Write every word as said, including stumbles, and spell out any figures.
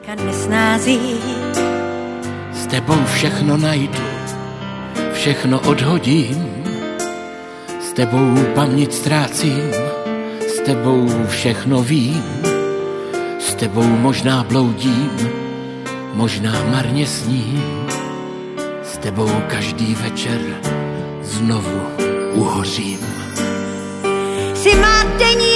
láska nesnází. S tebou všechno najdu, všechno odhodím, s tebou paměť ztrácím, s tebou všechno vím, s tebou možná bloudím, možná marně sním, s tebou každý večer znovu uhořím. Si má denní